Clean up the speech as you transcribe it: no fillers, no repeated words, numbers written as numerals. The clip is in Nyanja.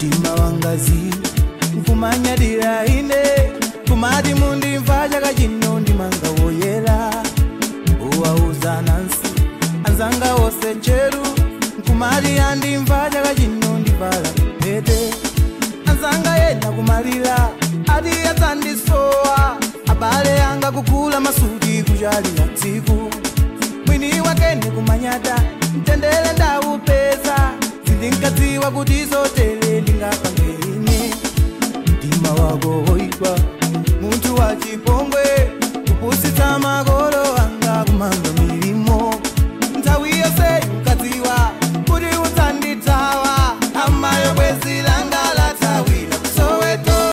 mtima wangazi nkumanyadira ine kumati mundimva chaka chino ndimanga woyera uwauza nansi anzanga wose cheru nkumati andimva chaka chino ndivala pete anzanga yena kumalira ati atandisowa abale yanga kukula masuti kuchalira tsiku mwini wakene kumanyata mtendele ndaupeza sindinkadziwa kuti zotele ndingapangeine mtima wako woipa muntu wachipongwe kupusitsa mako